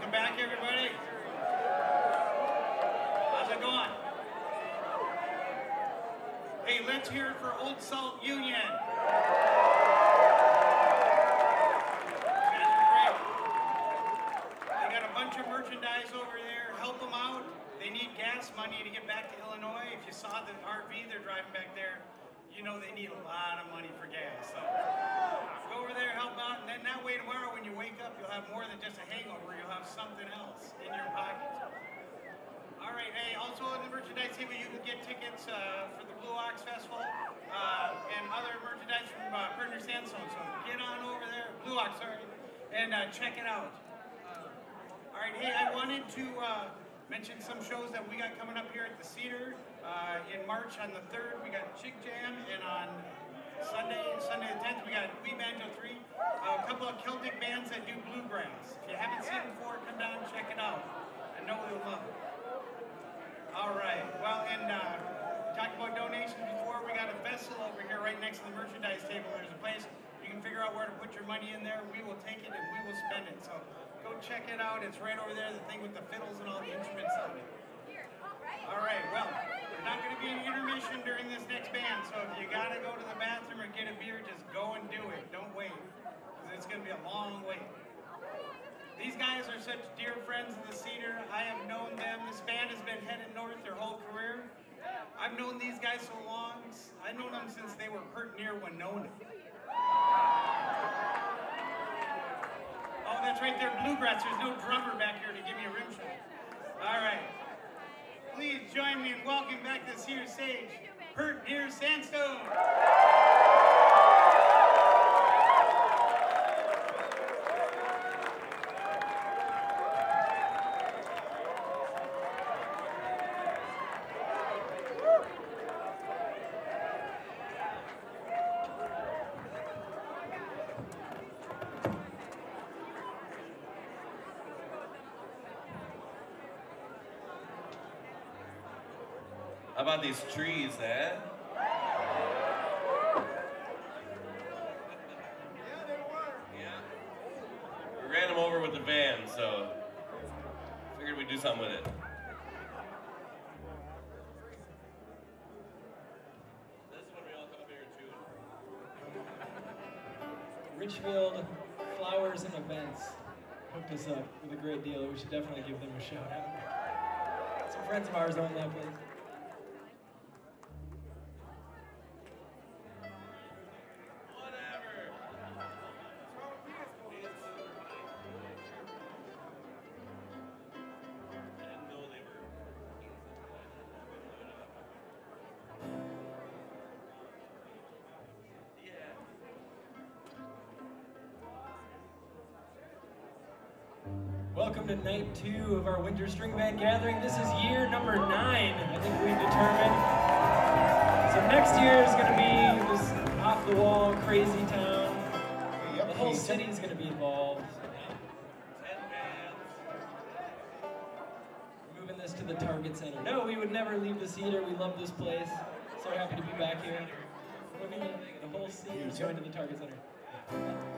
Welcome back, everybody. How's it going? Hey, let's hear it for Old Salt Union. Merchandise over there, help them out. They need gas money to get back to Illinois. If you saw the RV they're driving back there, you know they need a lot of money for gas. So go over there, help out, and then that way tomorrow when you wake up, you'll have more than just a hangover. You'll have something else in your pocket. All right, hey, also on the merchandise table, you can get tickets for the Blue Ox Festival and other merchandise from Partner Sandstone. So get on over there, Blue Ox, sorry, and check it out. All right, hey, I wanted to mention some shows that we got coming up here at the Cedar. In March on the 3rd, we got Chick Jam, and on Sunday the 10th, we got We Banjo 3. A couple of Celtic bands that do bluegrass. If you haven't seen it before, come down and check it out. I know you'll love it. All right, well, and talked about donations before. We got a vessel over here right next to the merchandise table. There's a place you can figure out where to put your money in there. We will take it and we will spend it. So go check it out. It's right over there, the thing with the fiddles and all the instruments on it. All right, well, there's not going to be an intermission during this next band, so if you got to go to the bathroom or get a beer, just go and do it. Don't wait, because it's going to be a long wait. These guys are such dear friends of the Cedar. I have known them. This band has been headed north their whole career. I've known these guys so long. I've known them since they were Pert Near Winona. Oh, that's right there, bluegrass. There's no drummer back here to give me a rim shot. All right. Please join me in welcoming back to the Cedar stage, Pert Near Sandstone. How about these trees, eh? Yeah, they were. Yeah. We ran them over with the van, so figured we'd do something with it. This is when we all come up here and tune. Richfield Flowers and Events hooked us up with a great deal. We should definitely give them a shout out. Some friends of ours own that place. Welcome to night 2 of our Winter String Band Gathering. This is year number 9, I think we've determined. So next year is going to be this off-the-wall, crazy town. The whole city is going to be involved. 10 bands. We're moving this to the Target Center. No, we would never leave the Cedar. We love this place. So happy to be back here. Moving the whole city is going to the Target Center.